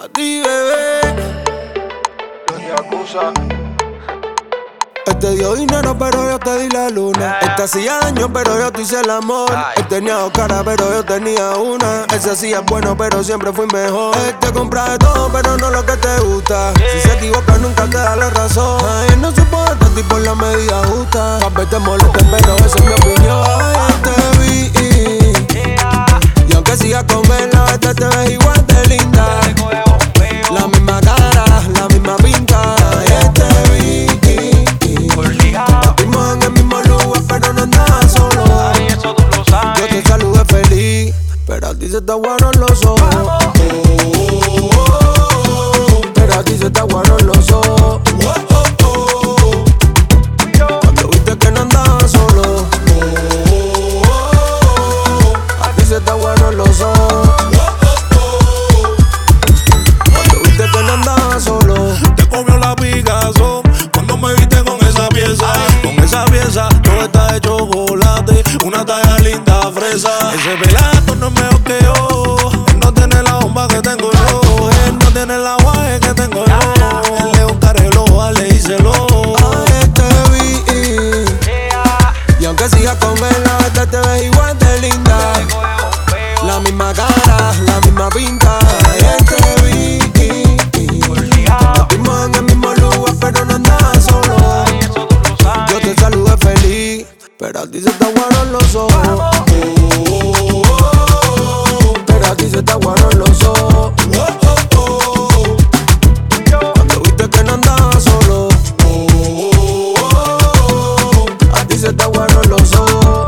Pa' ti, bebé. Los Yakuza. Él te dio dinero, pero yo te di la luna. Él te hacía daño, pero yo te hice el amor. Él tenía dos caras, pero yo tenía una. Él se hacía bueno, pero siempre fui mejor. Él te compra de todo, pero no lo que te gusta. Si se equivoca, nunca te da la razón. Ay, él no supo de ti por la medida justa. Tal vez te moleste, pero esa es mi opinión. Ay, te vi. Y aunque sigas con él, a veces te ves igual de linda. La misma cara, la misma pinta. Ay, te vi. Compartimos en el mismo lugar, pero no andaba solo. Yo te saludé feliz, pero a ti se te aguaron los ojos. Pero a ti se te aguaron los ojos. Cuando viste que no andaba solo. A ti se te aguaron los ojos. Cuando viste que no andaba solo. Te comió la picazón cuando me viste con esa pieza. Con esa pieza todo está de chocolate, una talla linda fresa. Ese pelato no es mejor que yo. Él no tiene la bomba que tengo yo. Él no tiene el aguaje que tengo yo. Él es un carrelo, dale, díselo. Ay, te vi. Y aunque sigas con él, a veces te ves igual de linda. La misma cara, la misma pinta. Ay, te vi. Compartimos en el mismo lugar, pero no andaba solo. Yo te saludé feliz, pero a ti se te aguaron los ojos. Pero a ti se te aguaron los ojos. Cuando viste que no andaba solo. A ti se te aguaron los ojos.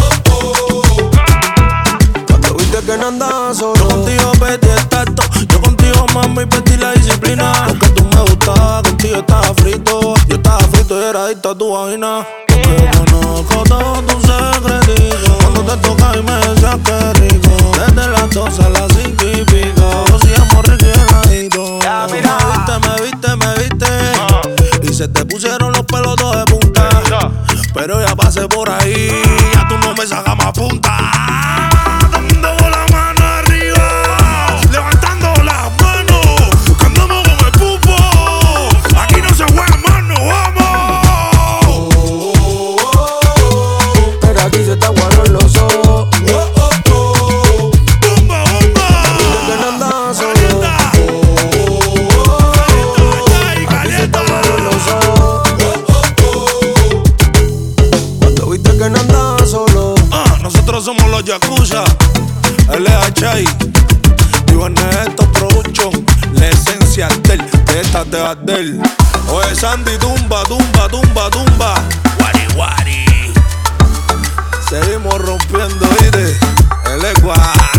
Cuando viste que no andaba solo. Yo contigo perdí el tacto, yo contigo mami perdí la disciplina. Porque tú me gustabas, contigo estaba frito. Yo estaba frito y era adicto a tu vaina. Porque yo conozco todos tus secretitos. Cuando te toca y me decías que rico. Desde las 12 a las 5 y pico. Hacíamos rico y heladito. Me viste. Y se te pusieron los pelos todos de punta. Pero ya pasé por ahí, ya tú no me sacas más punta. Dando la mano arriba, levantando las manos, andamos con el pupo. Aquí no se juega mano, vamos. Pero a ti se te aguaron los ojos. Bomba, bomba. Que no andaba solo. Calienta, Los ojos. Cuando viste que no andaba solo. nosotros somos los Yakuza, LHI, Iván Neto Production, la esencia de esta de Adel. Oye Sandy, tumba, wari wari. Seguimos rompiendo, ¿viste? El Ecuador.